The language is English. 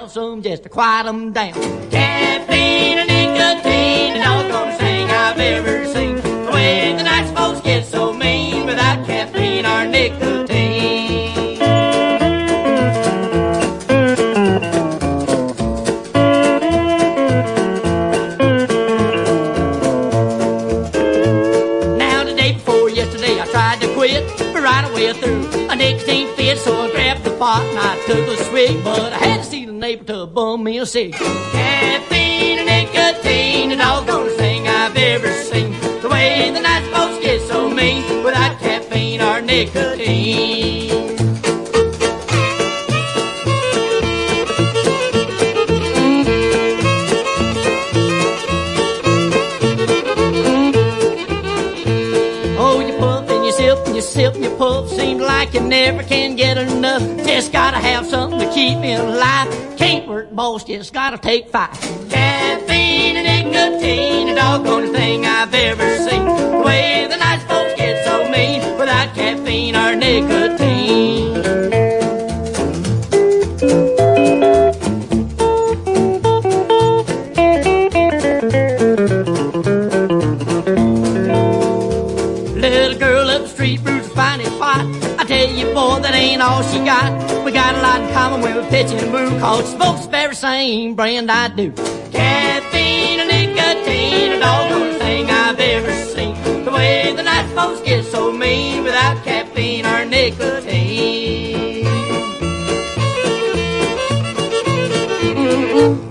out some just to quiet them down. Caffeine and nicotine, the doggone thing I've ever seen. The way the nice folks get so mean without caffeine or nicotine. Now the day before yesterday I tried to quit, but right away through a nicotine fit, so I grabbed the pot and I took a swig, but I had to see the neighbor to bum me a cig. Caffeine and nicotine, the doggone thing I've ever seen. The way the nice folks get so mean without caffeine or nicotine. Oh, you puff and you sip and you sip and you puff, seems like you never can get enough. Just gotta have something to keep me alive. Can't work, boss, just gotta take 5. Caffeine and nicotine, the doggone thing I've ever seen. The way the nice folks get so mean without caffeine or nicotine. Little girl up the street brews a fine pot. I tell you, boy, that ain't all she got. We got a lot in common when we pitch and move, 'cause she smokes the very same brand I do. Caffeine and nicotine, the doggone thing I've ever seen. The way the nice folks get so mean without caffeine or nicotine.